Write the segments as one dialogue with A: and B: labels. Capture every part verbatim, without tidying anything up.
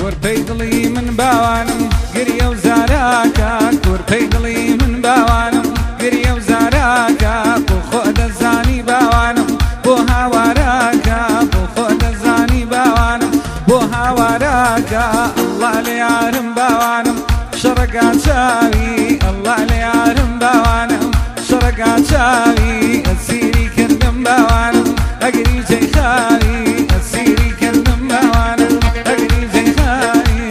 A: کورپەی دڵی من باوانم گریە و زاراکە کورپەی دڵی من باوانم گریە و زاراکە بۆ خۆ دەزانی باوانم بۆ هاوارەکە بۆ خۆ دەزانی باوانم بۆ هاوارەکە ئەڵڵا لە یارم باوانم شەڕەکە چاوی ئەڵڵا لە یارم باوانم شەڕەکە چاوی ئەسیری کردم باوانم ئەگەری جێی خاوی ئەسیری کردم باوانم ئەگەری جێی خاوی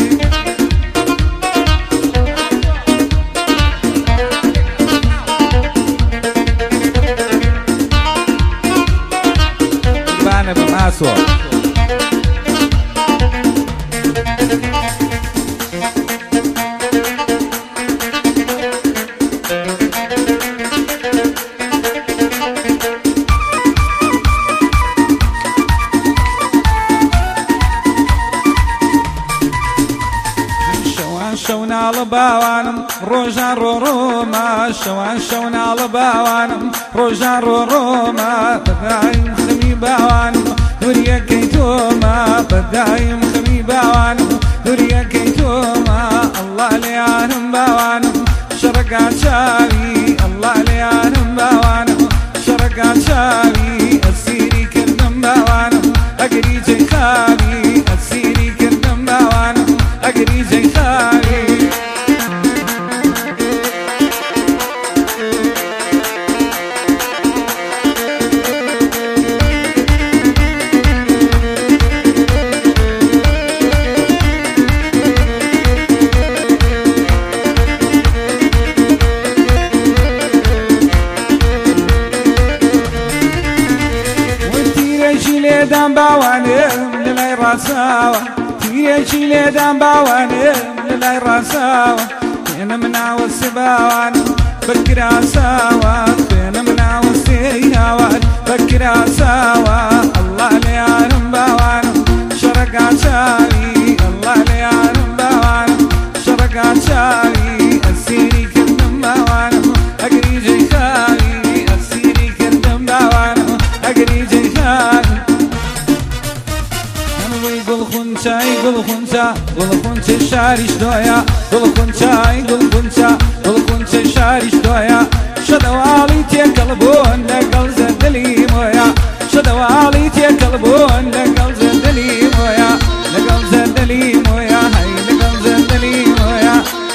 A: بانە بم ئاسۆ شەو ناڵە باوانم ڕۆژان ڕۆڕۆمە شەوان شەو ناڵە باوانم ڕۆژان ڕۆڕۆمە بەدایم خەمی باوانم دووریەکەی تۆمە بەدایم خەمی باوانم دووریەکەی تۆمە ئەڵڵا لە یارم باوانم شەڕەکە چاوی ئەڵڵا لە یارم باوانم شەڕەکە چاوی ئەسیری کردم باوانم ئەگەری جێی خاوی ئەسیری کردم باوانم ئەگەری جێی خاوی لێدان باوانم لەلای ڕاستاوە تیرێکی لێدان باوانم لەلای ڕاستاوە خوێنە مناوەسێ باوانم بەکراساوە خوێنە مناوەسێ هاوار بەکراساوە ئەڵڵا لە یارم باوانم شەڕەکە چاوی ئەڵڵا لە یارم باوانم شەڕەکە چاوی ئەسیری کردم باوانم ئەگەری جێی خاوی ئەسیری کردم باوانم ئەگەری جێی خاوی گڵخونچای گڵخونچە گڵخونچە شاریش دۆیە گڵخونچای گڵخونچە گڵخونچە شاریش دۆیە شەدەواڵی تێکەڵ بوون لەگەڵ زەردەلی مۆیە شەدەواڵی تێکەڵ بوون لەگەڵ زەردەلی مۆیە لەگەڵ زەردەلی مۆیە هەی لەگەڵ زەردەلی مۆیە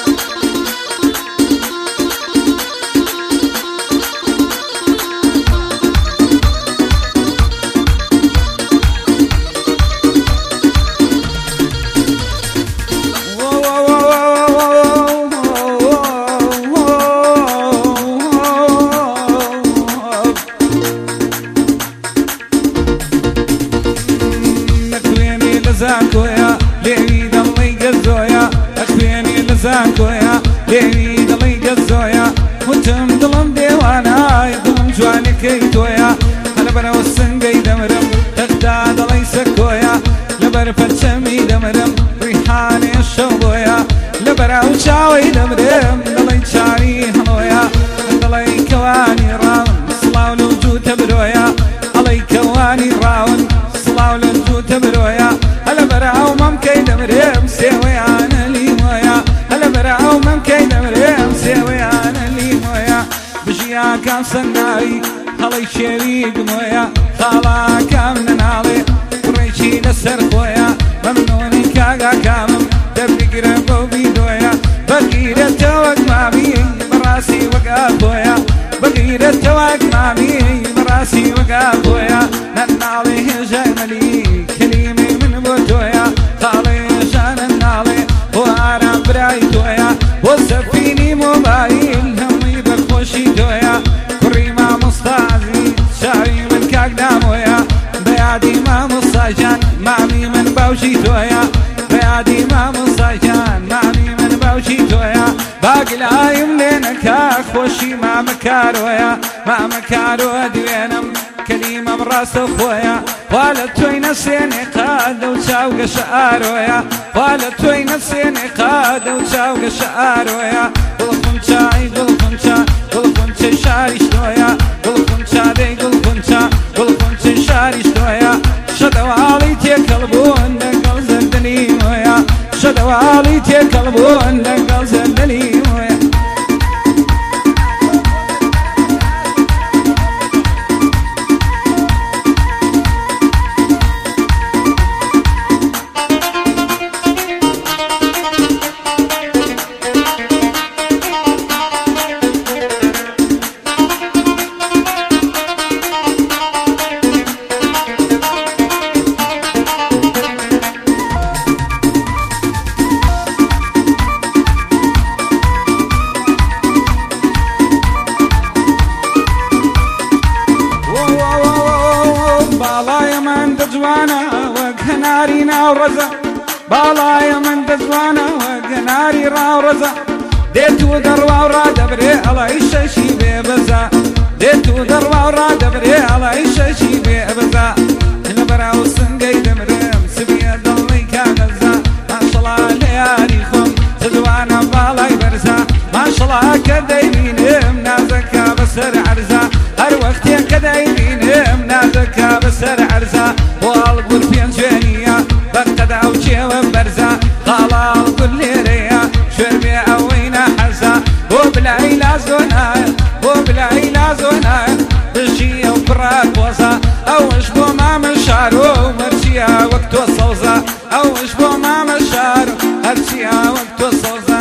A: زانکۆیە لێوی دڵی گەزۆیە ئەخوێنێ لە زانکۆیە لێوی دڵی گەزۆیە وتم دڵم دێوانای دڵم جوانەکەی تۆیە هەلە بەرەوە سنگەی دەمرم تەختا دڵی سەرکۆیە لەبەر پەرچەمی دەمرم ڕیحانێ شەو بۆیە لەبەراو چاوەی دەمرم دڵی چاوی هەڵۆیە دڵی کەوانی ڕاون سڵاو لە جووتە برۆیە هەڵی کەوانی ڕاون سڵاو لە جووتە برۆیە هەلە بەراو مەمکەی دەمرم سێوەیانە لیمۆیە هەلە بەراو مەمکەی دەمرم سێوەیانە لیمۆیە بژیاکەم سەناوی هەڵی شێوی گمۆیە خاڵاکەم نەناڵێ کوڕێکی لەسەر خۆیە مەمنۆنی کاگاکامم دەبیگرە بەو بیدۆیە بەگیرێتەوەک مامی بەڕاستی وەگا خۆیە بەگیرێتەوەک مامی بەڕاستی وەگا خۆیە نەناڵێ هێژای مەلی کەلیمەی من بۆ تۆیە خاڵێ ژانە ناڵێ بۆ ئارام برای تۆیە بۆ سەفینی مۆبایل هەمووی بەخۆشی تۆیە کوڕی مامۆستازی چاوی من کاک دامۆیە بەیادی مامۆستاجان مامی من باوشی تۆیە بەیادی مامۆستاجان مامی من باوشی تۆیە باگلایم لێ نەکا خۆشی مامەکارۆیە مامەکارۆ دوێنم کەلیمەم ڕاستە خۆیە وا لە تۆی نەسێنێ قادە و چاو گەشە ئارۆیە وا لە تۆی نەسێنێ قادە و چاو گەشە ئارۆیە گڵخونچای گڵخونچە گڵخونچە شاریش تۆیە گڵخونچە دەی گڵخونچە گڵخونچە شاریش تۆیە شەدەواڵی تێکەڵ بوون لەگەڵ زەردەلی مۆیە دزوانا وكناري ناورزا بالايا من دزوانا وكناري راورزا ديتو دروا ورا دبري الله يششي ببزا ديتو دروا ورا دبري الله يششي ببزا نبراو سنقي دمرم سبيا ضلي كنزا ما شاء الله لياليكم دزوانا بالاي برزا ما شاء الله كدايرين منازكا بسر عرزا هر وقت كدايرين منازكا بسر عرزا والقول بين جانية بقدا وجيو برزا خلال كل ريا شربي اوينا حزا وبالعيلة زونايل وبالعيلة زونايل بشي وفراك وصا او اشبو ما مشارو مرشيا وقت وصوزا او اشبو ما مشارو هرشيا وقت وصوزا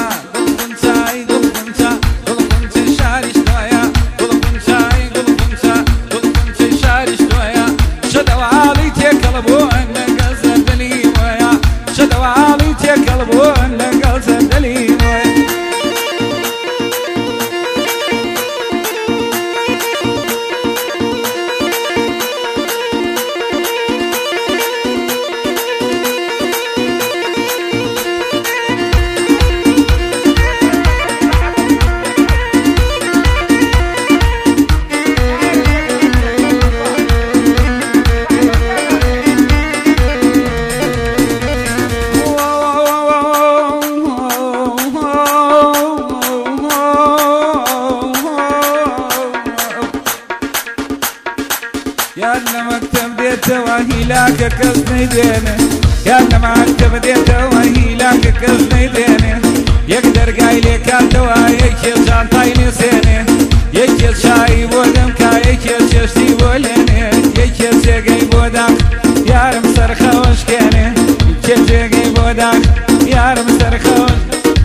A: يا مكتب ديته وهيلاك كزني دينه يا مكتب ديته وهيلاك كزني دينه يقدر قايلي كالتوا يكيل جانتايني سينه يكيل شاي بودم كا يكيل ششتي بولينه يكيل سيقي بودك يا رمسر خوش كينه يكيل سيقي بودك يا رمسر خوش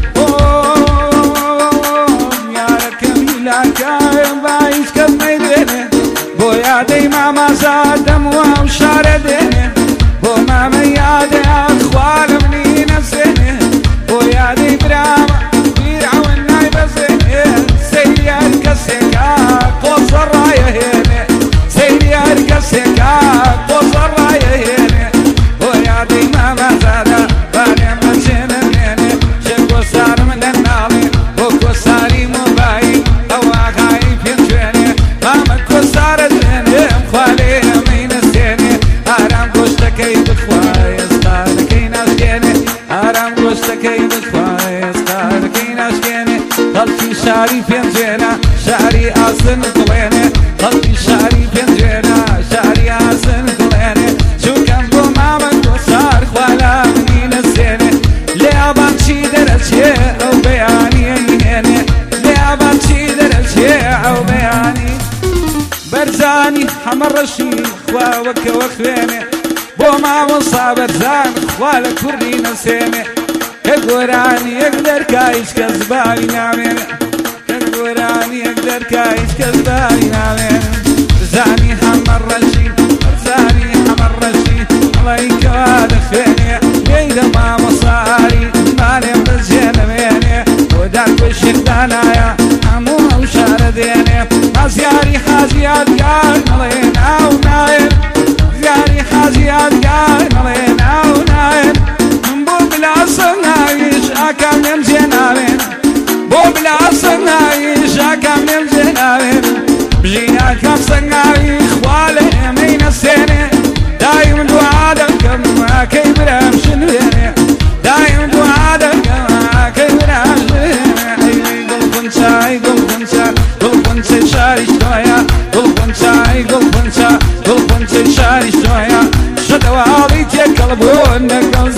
A: يا ركم هيلاك بايش كزني دينه بويا دي ماما زادم وشارديني بو ماما يادي اخوال مني نفسيني بويا دي براما بيرعون ناي بزيني سيري اركسيكا قوص الراية هيني سيري اركسيكا قوص الراية هيني بويا دي ماما زادا باني مجيني منيني شكو صار من النالي وكو صاري مباي اواك هاي بينجويني ماما كو صارت خالينا من السنة أرام قشتكي بخوايس قاركين أشكيني أرام قشتكي بخوايس قاركين أشكيني خلفي شعري بينجينا شعري أصن قليني خلفي شعري بينجينا شعري أصن قليني شو كان بو ماما قصار خوالا من السنة لعبان شي درجي أو بياني هيني لعبان شي درجي أو بياني برزاني حمر رشيد خوا وكا وخويني بو ما وصا برزان خوا لكورينا سيني كقوراني يقدر كايش كزباني نامين كقوراني يقدر كايش كزباني نامين برزاني حمر رشيد برزاني حمر رشيد الله يكواد خويني ليدا ما مصاري مالي برزينا ميني وداك وشك دانايا عموها وشارديني زياري حاجيات قال ملين او نايل زياري حاجيات قال ملين او نايل من بو بلا صنايش اكام يمزيناوين بو بلا صنايش اكام يمزيناوين بجينا كام صناي خوالي من السنة دايم دعادم كما كيبرام شنويني دايم دعادم كما كيبرام شنويني قل كنشا قل كنشا قل كنشا شاري شوية قل كنشا قل كنشا قل كنشا شاري شوية شدوا عضيتي قلبون قل